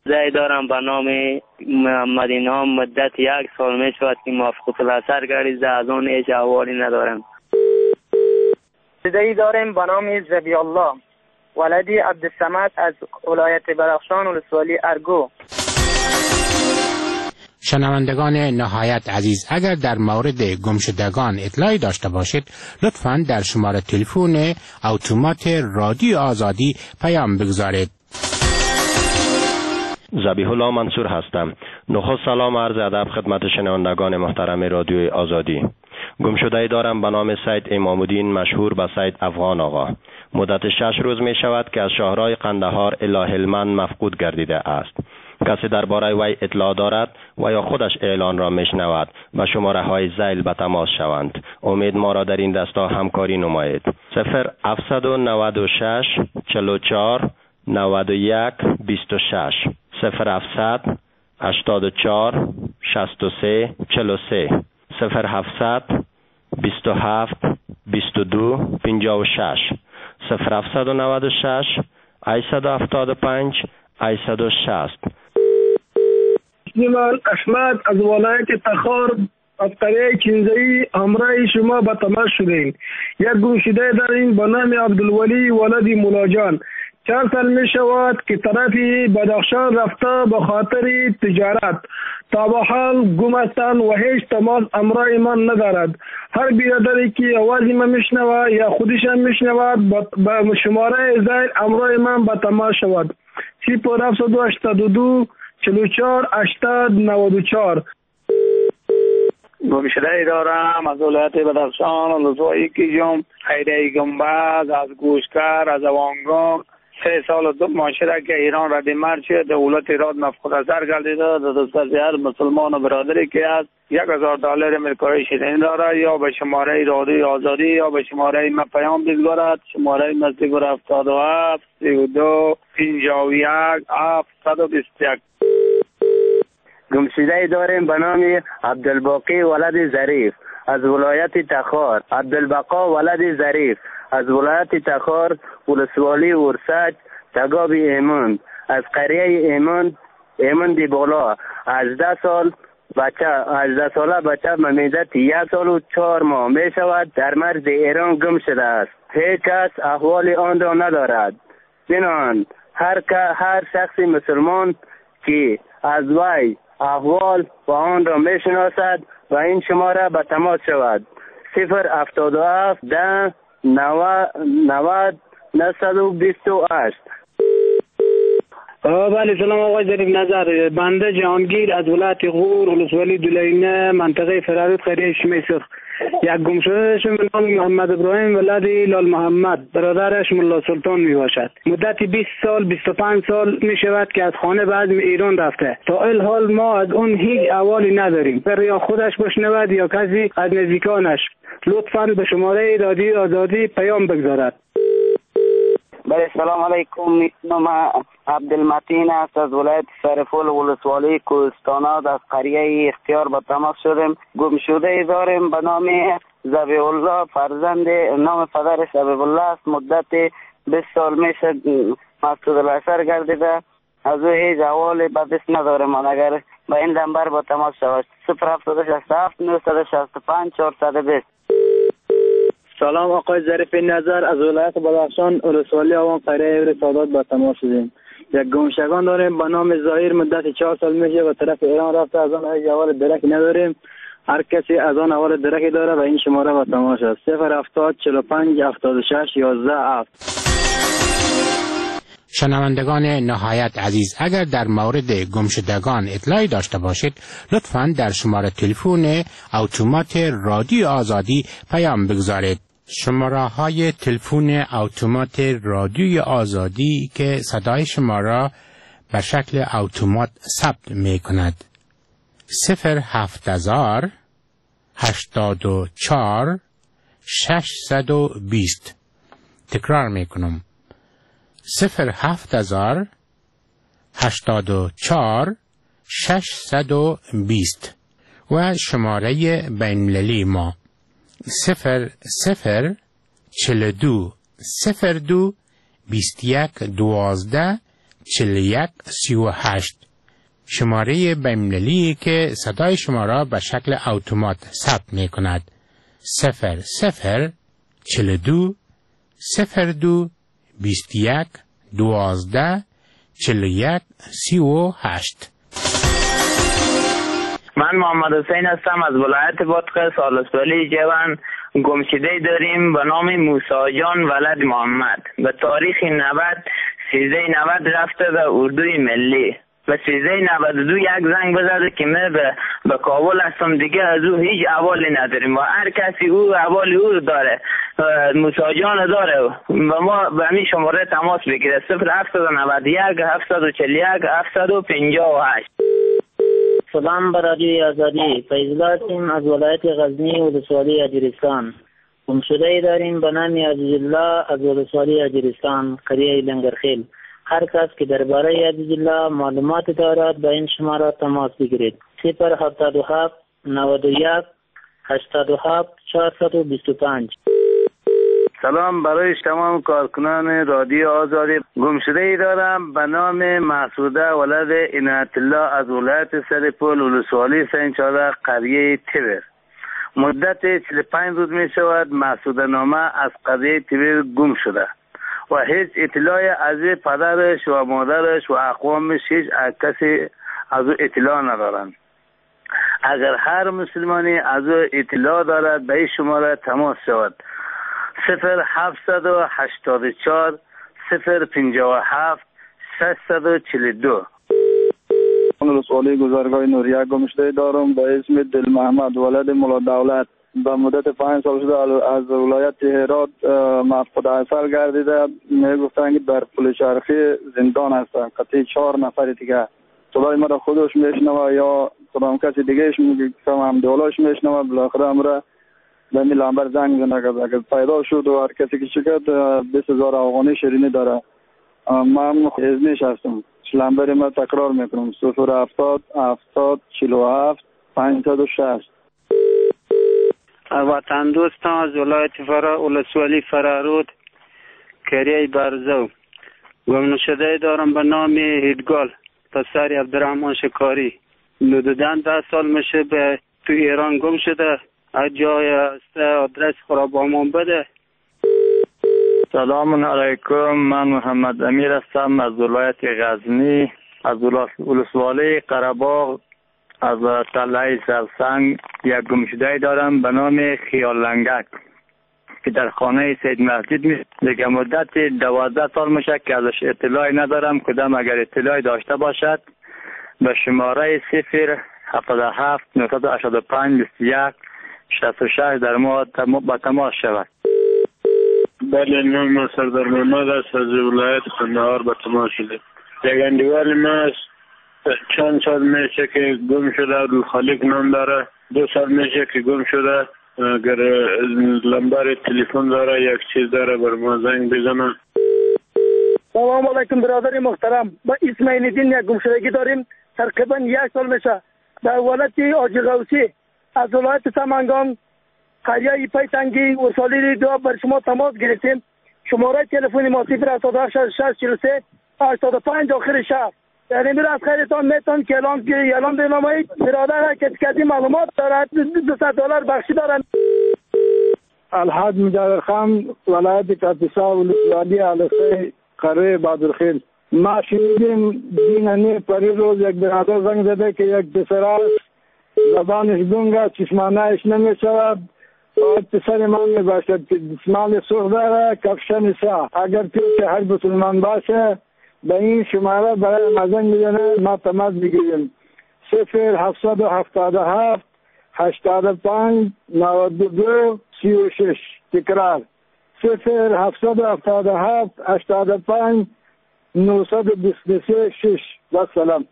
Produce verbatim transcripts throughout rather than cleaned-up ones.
زی دارم به نام محمد اینام. مدت یک سال می شود که موافقت الاثر گردیده، از اون هیچ احوالی ندارم. زی داریم به نام زبی الله ولدی عبدالصمد از ولایت بدخشان ولسوالی ارگو. شنوندگان نهایت عزیز، اگر در مورد گمشدگان اطلاعی داشته باشید لطفاً در شماره تلفن اتومات رادیو آزادی پیام بگذارید. ذبیح الله منصور هستم. نخست سلام عرض ادب خدمت شنوندگان محترم رادیوی آزادی. گمشده دارم به نام سید امامالدین مشهور به سید افغان آقا. مدت شش روز می شود که از شهرهای قندهار الی هلمند مفقود گردیده است. کسی درباره وی اطلاع دارد و یا خودش اعلان را میشنود و شماره های ذیل به تماس شوند. امید ما را در این دستا همکاری نمایید. صفر هفتصد و نود و شش چهل و چهار نود و یک بیست و شش، صفر هفتصد هشتاد و چهار شصت و سه چهل و سه، صفر هفتصد بیست و هفت بیست و دو پنجاه و شش، صفر هفتصد و نود و شش هشتصد و هفتاد و پنج هشتصد و شصت. من احمد از ولایت تخار از قریه کنزه‌ای همراه شما به تماس شدیم. یک گمشده داریم به نام عبدالولی ولدی مولاجان. چند سال می شود که طرفی بدخشان رفته به خاطر تجارت. تا به حال گم هستند و هیچ تماس همراه من ندارد. هر بیادری که آوازی من میشنود یا خودش هم میشنود به شماره ذیل همراه من به تماس شود. صفر هفتصد و هشتاد و دو چهل و چهار هشتاد نود و چهار. گمشده دارم از ولایت بدخشان ولسوالی کیجم خیره گنبد از گوشکر از اوانگام. سه سال و دو معاشره که ایران رد مرد شد، دولت ایران مفقود اثر گردیده. دسترسی هر مسلمان و برادری که از یک هزار دلار امریکایی شیرین داره یا به شماره رادیوی آزادی یا به شماره ما پیام بگذارد. شماره ما صفر هفتاد و هفت سی و دو پنجاه و یک هفتصد و بیست و یک. گمشده داریم به نام عبدالباقی ولد ظریف از ولایت تخار. عبدالبقا ولد ظریف از ولایت تخار ولسوالی ورسج تگاب ایمند. از قریه ایمند ایمند بالا. هجده سال بچه هجده ساله بچه ممیزت یک سال و چهار ماه می شود در مرز ایران گم شده است. هیچ کس احوال آن را ندارد. بنان هر که هر شخص مسلمان که از وی احوال و آن را می شناسد و این شماره به تماس شود. صفر هفتاد و هفت ده نود نود نهصد و بیست و هشت. بله سلام آقای ظریف نظر. بنده جهانگیر از ولایت غور ولسوالی دولینه منطقه فرارود قریه شمیسخ. یک گمشده شما نام محمد ابراهیم ولدی لال محمد برادرش ملا سلطان می باشد. مدت بیست سال بیست و پنج سال می شود که از خانه به عزم ایران رفته. تا الحال ما از اون هیچ احوالی نداریم. پر یا خودش بشنود یا کسی از نزدیکانش. لطفاً به شماره رادیو آزادی پیام بگذارد. بله سلام علیکم. نام عبدالمتین است از ولایت سرفول ولسوالی کوهستانات از قریه اختیار به تماس شدیم. گمشده داریم به نام ذبیح الله فرزند نام پدرش ذبیح الله است. مدت بیست سال میشه مفقود الاثر گردیده. از او هیچ احوال به دست ندارم. اگر به این نمبر با تماس شود صفر هفتاد و شصت و هفت نهصد و شصت و پنج چهارصد و بیست. سلام آقای ظریف نظر از ولایت بدخشان ولسوالی آوان قریه سادات با تماس شدیم. یک گمشدگان داریم به نام ظاهر مدت چهار سال میشه و طرف ایران رفته. از آن هیچ احوال درکی نداریم. هر کسی از آن احوال درکی داره و این شماره با تماس است. صفر هفتاد چهل و پنج هفتاد و شش یازده هفت. شنوندگان نهایت عزیز، اگر در مورد گمشدگان اطلاعی داشته باشید لطفاً در شماره تلفن اتومات رادیو آزادی پیام بگذارید. شماره های تلفن اتومات رادیوی آزادی که صدای شما را به شکل اتومات ثبت می کند: صفر هفت هزار هشتاد و چهار ششصد و بیست. تکرار می کنم: صفر هفت هزار هشتاد و چهار ششصد و بیست. و شماره بین‌المللی ما صفر صفر چهل و دو صفر دو بیست و یک دوازده چهل و یک سی و هشت. شماره بین‌المللی که صدای شما را به شکل اتومات ثبت می کند. صفر صفر چهل و دو صفر دو بیست و یک دوازده چهل و یک سی و هشت. من محمد حسین هستم از ولایت بادغیس آلسولی جوان. گمشده داریم به نام موسی جان ولد محمد. به تاریخ نود سیزده نود رفته به اردوی ملی. به سیزده نود و دو یک زنگ بزده که من به, به کابل هستم، دیگه از او هیچ احوالی نداریم و هر کسی او احوالی او داره، موسی جان داره و ما به همین شماره تماس بگیره. صفر هفتصد و نود و یک هفتصد و چهل و یک هفتصد و پنجاه و هشت. سلام بر رادیوی آزادی. فیض‌الله هستیم از ولایت غزنی ولسوالی اجرستان. گمشده ای داریم به نام عزیزالله از ولسوالی اجرستان قریه لنگرخیل. هر کس که درباره عزیزالله معلومات دارد به این شماره تماس بگیرید. صفر هفتاد و هفت نود و یک هشتاد و هفت چهارصد و بیست و پنج. سلام برای تمام کارکنان رادیو آزادی. گمشده ای دارم به نام محسوده ولد عنایت الله از ولایت سرپل ولسوالی سنچاره قریه تبر. مدت چهل و پنج روز می شود محسوده نامه از قریه تبر گم شده و هیچ اطلاعی از پدرش و مادرش و اقوامش هیچ کسی از او اطلاع ندارند. اگر هر مسلمانی از او اطلاع دارد به این شماره تماس شود. صفر هفتصد و هشتاد و چهار صفر پنجاه و هفت ششصد و چهل و دو. ولسوالی گذرگاه نوریه گمشده دارم به اسم دل محمد ولد مولا دولت. به مدت پنج سال شده از ولایت هرات مفقود اثر گردیده. میگفتن که در پل چرخی زندان هستن. قطعی چهار نفر دیگه. صدای ما را خودش میشنوه یا کدام کسی دیگهش میگه که هم دولاش میشنوه. بالاخره امره به می لامبر زنگ زنه که اگر پیدا شد و هر کسی که شکد بیست هزار افغانی شیرینی داره. من ازنیش هستم. لامبر ما تکرار میکنم. صفر هفتاد هفتاد چهل و هفت پانصد و شصت. وطن دوستان از ولایت فرا ولسوالی فرارود کریه برزو. گم شده دارم به نام هیدگال پسر عبدالرحمن شکاری. حدوداً ده سال میشه به تو ایران گم شده. از جای است آدرس خرابامان بده. سلام علیکم. من محمد امیر هستم از ولایت غزنی از ولسوالی قره‌باغ از تله سرسنگ. یک گمشده دارم به نام خیال لنگک که در خانه سید مسجد می دیگه مدت دوازده سال میشه که ازش اطلاعی ندارم. کدام اگر اطلاعی داشته باشد به شماره صفر هفتاد و هفت نهصد و هشتاد و پنج بیست و یک شصت و شش در ما با تماس شود. بله نام سردار محمد است از ولایت قندهار به تماس شده. یک اندیوال ما چند سال میشه که گم شده. عبدالخالق نام داره. دو سال میشه که گم شده. اگر لمبر تلفن داره یک چیز داره بر ما زنگ بزنه. سلام علیکم برادر محترم. با اسماعیل الدین یک گمشدگی داریم. تقریبا یک سال میشه در ولایت آجی غوثی از ولایت سمنگان قریه پای تنگی ولسوالی دو بر شما تماس گرفتیم. شماره تلفنی ما صفر هفتاد و هشت شصت چهل و سه هشتاد و پنج آخر شهر. یعنی میره از خیرتان میتون که اعلام که اعلام بنمایید. برادر که کسی معلومات دارد دویست دلار بخشی دارن. الحاج مجاور خان ولایت کاپیسا ولسوالی علیخی قریه بادرخیل. ما شنیدیم دینانی پری روز یک برادر زنگ زده که یک پسر زبانش گنگه چشمانهش نمیشود و پسر من میباشد که دستمال سرخ داره کفشن سا. اگر که هر مسلمان باشه به این شماره برای مزنگ میدنه ما تماس بگیریم. صفر هفتصد و هفتاد و هفت هشتاد و پنج نود و دو سی و شش. تکرار صفر هفتصد و هفتاد و هفت هشتاد و پنج نهصد و بیست و سه شش. و سلام.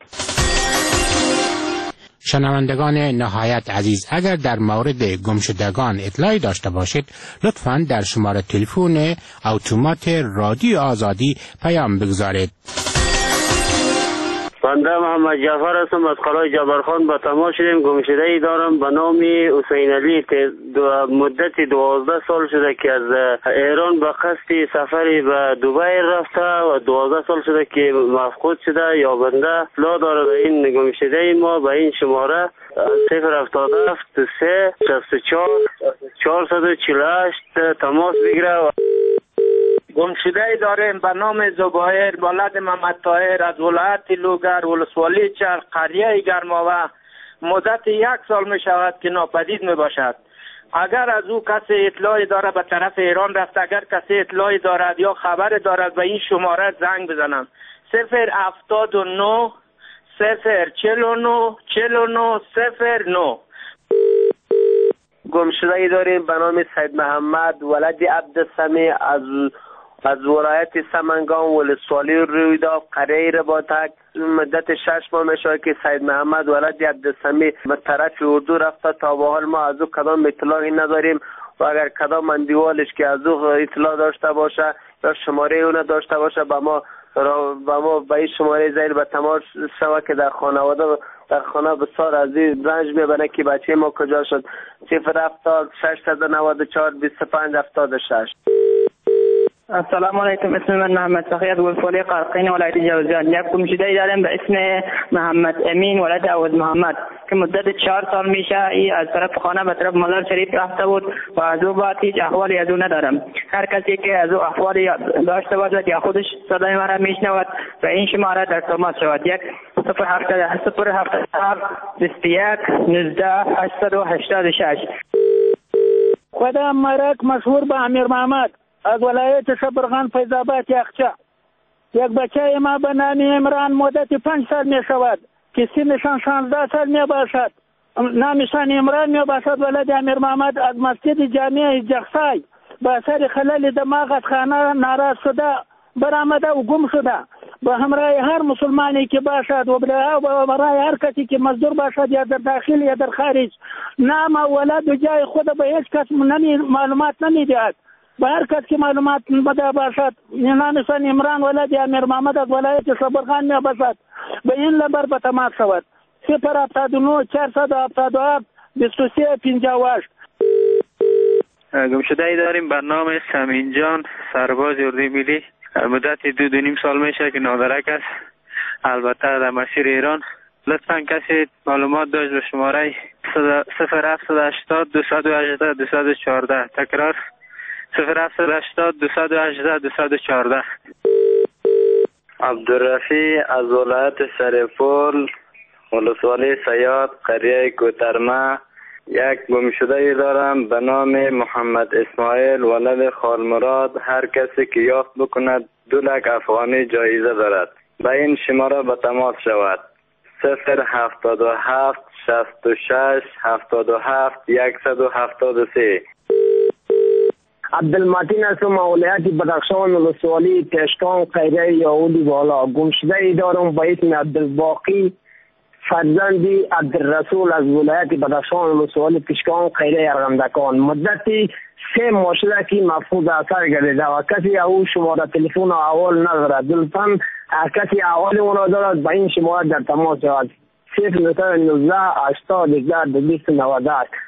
شنوندگان نهایت عزیز، اگر در مورد گمشدگان اطلاعی داشته باشید لطفاً در شماره تلفن اتومات رادیو آزادی پیام بگذارید. بنده محمد جعفر هستم از قلعه جبرخان به تماس شدیم. گمشده ای دارم به نام حسین علی که مدت دوازده سال شده که از ایران به قصد سفری به دبی رفته و دوازده سال شده که مفقود شده. یا بنده اطلاع داره به این گمشده ای ما به این شماره صفر هفتاد و هفت سه شصت و چهار چهارصد و چهل و هشت تماس بگیره. گمشده ای داریم به نام زبایر ولد محمد طاهر از ولایت لوگر ولسوالی چرخ قریه گرماوه. مدت یک سال می شود که ناپدید می باشد. اگر از او کسی اطلاعی دارد به طرف ایران رفت، اگر کسی اطلاعی دارد یا خبر دارد به این شماره زنگ بزنم صفر هفتاد و نه صفر چهل و نه چهل و نه صفر نه. گمشده ای داریم به نام سید محمد ولد عبدالسمی از از ولایت سمنگان ولسوالی رویداد قریه رباطک. مدت شش ماه میشه که سید محمد ولد عبدالسمی به طرف اردو رفته. تا به حال ما از او کدام اطلاعی نداریم و اگر کدام اندیوالش که از او اطلاع داشته باشه یا شماره او نداشته باشه به ما با ما به این شماره زیر به تماس شود که در خانواده در خانه بسیار عزیز رنج میبنه که بچه ما کجا شد. صفر هفتاد ششصد و نود و چهار بیست و پنج هفتاد و شش. السلام علیکم. اسم من محمد سخی از ولسوالی قرقین ولایت جوزجان. یک گمشده ای دارم به اسم محمد امین ولد عوض محمد که مدت چهار سال میشه ای از طرف خانه به طرف مزار شریف رفته بود و از او بعد هیچ احوالی از او ندارم. هر کسی که از او احوالی داشته باشد یا خودش صدای مرا میشنود و این شماره در تماس شود. یک صفر هفتاد صفر هفتاد هفت بیست و یک نوزده هشتصد و هشتاد و شش. خودم مرک مشهور به امیر محمد از ولایت شبرغان فیض‌آباد یخچه. یک بچه ما به نام عمران مدت پنج سال می شود که سنشان شانزده سال می باشد. نامشان عمران می باشد. ولد امیر محمد از مسجد جامع جخسای به اثر خلل دماغ از خانه ناراض شده برآمده و گم شده. به همراه هر مسلمانی که باشد و برای هر کسی که مزدور باشد یا در داخل یا در خارج نام ولد و جای خود به هیچ کس معلومات نمی دهد. به هر کس که معلومات بده باشد نامشان عمران ولد امیر محمد از ولایت شبرغان می باشد به این لبر به تماس شود. صفر هفتاد و نه چهارصد و هفتاد و هفت بیست و سه پنجاه و هشت. گمشده ای داریم به نام سمین جان سرباز اردوی ملی. مدت دو دو نیم سال میشه که نادرک است، البته در مسیر ایران. لطفا کسی معلومات داشت به شماره صفر هفتصد و هشتاد دویست و هجده دویست و چهارده. تکرار صفر هفتصد و هشتاد دویست و هجده دویست و چهارده. عبدالرفیع از ولایت سرپول ولسوالی سیاد قریه کوترمه. یک گمشده ای دارم به نام محمد اسماعیل ولد خالمراد. هر کسی که یافت بکند دو لک افغانی جایزه دارد. به این شماره به تماس شود. صفر هفتاد و هفت شصت و شش هفتاد و هفت صد و هفتاد و سه. عبدالمتین هستم ولایت بدخشان ولسوالی پشکان قریه یهودی بالا. گمشده ای دارم به اسم عبدالباقی فرزندی عبدالرسول از ولایت بدخشان ولسوالی پشکان قریه ارغندکان. مدتی سه ماه شده که مفقود اثر گردیده و کسی او شماره تلفن و احوال ندارد. لطفا هر کسی احوال او را دارد به این شماره در تماس شود. صفر نوزده هشتاد بیست و نود و هشت.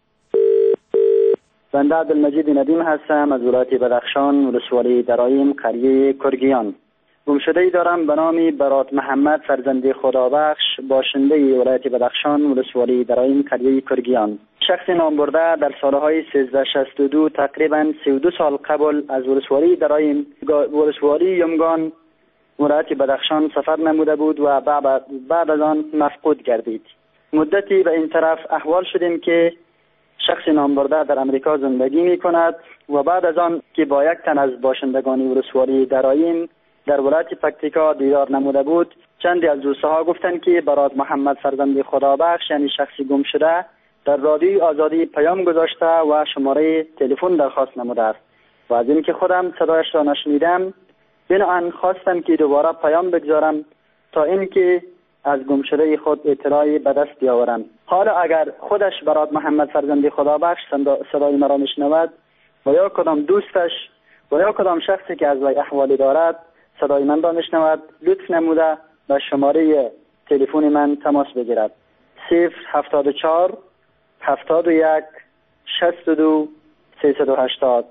بنده عبدالمجید ندیم هستم از ولایت بدخشان ولسوالی درایم قریه کرگیان. گمشده ای دارم به نام برات محمد فرزند خدابخش باشنده ولایت بدخشان ولسوالی درایم قریه کرگیان. شخص نام برده در سالهای سیزده و شصت و دو تقریبا سی و دو سال قبل از ولسوالی درایم ولسوالی یمگان ولایت بدخشان سفر نموده بود و بعد از آن مفقود گردید. مدتی به این طرف احوال شدیم که شخص نام برده در امریکا زندگی می کند و بعد از آن که با یک تن از باشندگان ولسوالی درایم در ولایت پکتیکا دیدار نموده بود، چندی از دوستها گفتند که برات محمد فرزند خدابخش یعنی شخصی گم شده در رادیوی آزادی پیام گذاشته و شماره تلفن درخواست نموده است و از اینکه خودم صدایش را نشنیدم بنابراین خواستم که دوباره پیام بگذارم تا اینکه از گمشده خود اطلاعی به دست بیاورم. حالا اگر خودش برات محمد فرزند خدابخش صدای مرا میشنود و یا کدام دوستش و یا کدام شخصی که از وی احوالی دارد صدای من را میشنود، لطف نموده به شماره تلفن من تماس بگیرد. صفر هفتاد و چهار هفتاد و یک شصت و دو سیصد و هشتاد.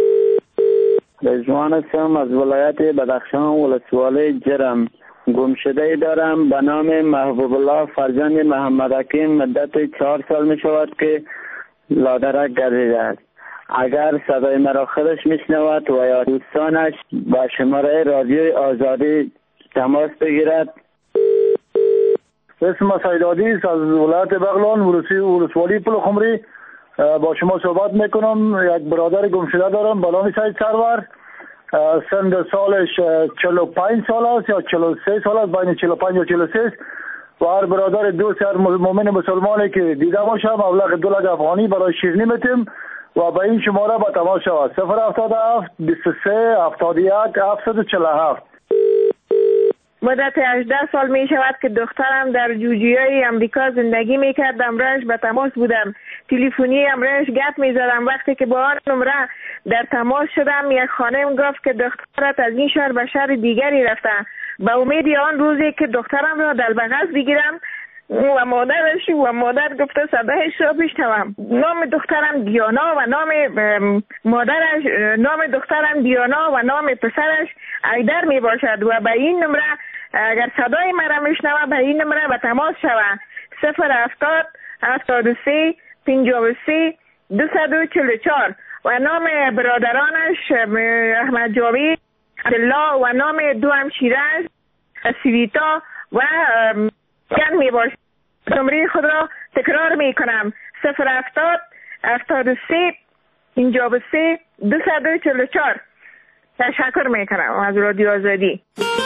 رضوان هستم از ولایت بدخشان ولسوالی جرم. گمشده دارم به نام محبوب الله فرزند محمد حکیم. مدت چهار سال می شود که لادرک گردیده است. اگر صدای مرا خودش میشنود و یا دوستانش با شماره رادیوی آزادی تماس بگیرد. اسم سید عادی از ولایت بغلان ولسوالی پل خمری با شما صحبت میکنم. یک برادر گمشده دارم به نام سید سرور. سن سالش چهل و پنج سال است یا چهل و سه سال است، بین چهل و پنج و چهل و سه. و هر برادر دوست هر مؤمن مسلمانی که دیده باشم مبلغ دو لک افغانی برای شیرینی میتیم و به این شماره با تماس شود. صفر هفتاد و هفت بیست و سه هفتاد و یک هفتصد و چهل و هفت. مدت هجده سال می شود که دخترم در جورجیای امریکا زندگی می کرد. امرش به تماس بودم، تلفنی امرش گپ می زدم. وقتی که با آن نمره در تماس شدم، یک خانم گفت که دخترت از این شهر به شهر دیگری رفته. به امید آن روزی که دخترم را در بغل بگیرم و مادرش و مادر گفته صدایش را بشنوم. نام دخترم دیانا و نام مادرش، نام دخترم دیانا و نام پسرش ایدر می باشد و به این نمره اگر صدای مرا میشنوه به این نمره به تماس شود. صفر هفتاد هفتاد و سه پنجاه و سه دویست و چهل و چهار و نام برادرانش احمد جاوید، عبدالله و نام دو همشیرش سویتا و جن می باشد. نمره خود را تکرار می کنم. صفر هفتاد هفتاد و سه پنجاه و سه دویست و چهل و چهار. تشکر می کنم از رادیو آزادی.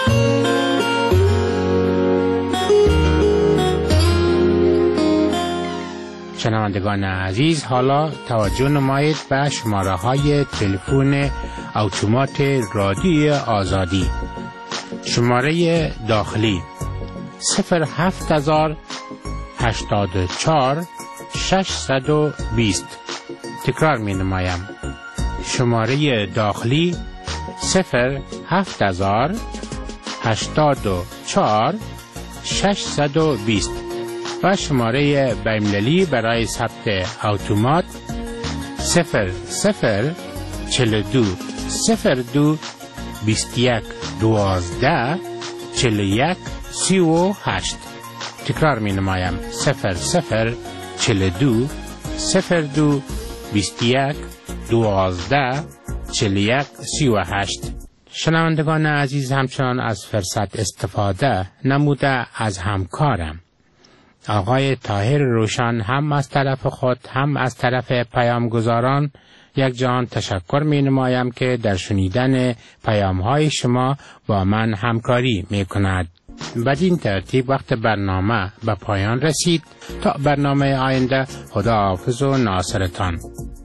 شنوندگان عزیز، حالا توجه نمایید به شماره های تلفن اتومات رادیو آزادی. شماره داخلی صفر هفت هزار هشتاد و چهار ششصد و بیست. تکرار می نمایم. شماره داخلی صفر هفت هزار هشتاد و چهار ششصد و بیست و شماره بین‌المللی برای ثبت اتومات صفر صفر چهل و دو صفر دو بیست و یک دوازده چهل و یک سی و هشت. تکرار می نمایم. صفر صفر چهل و دو صفر دو بیست و یک دوازده چهل و یک سی و هشت. شنوندگان عزیز، همچنان از فرصت استفاده نموده از همکارم آقای طاهر روشن هم از طرف خود هم از طرف پیامگزاران یک جان تشکر می نمایم که در شنیدن پیام های شما با من همکاری می کند. بدین ترتیب وقت برنامه به پایان رسید. تا برنامه آینده، خدا حافظ و ناصرتان.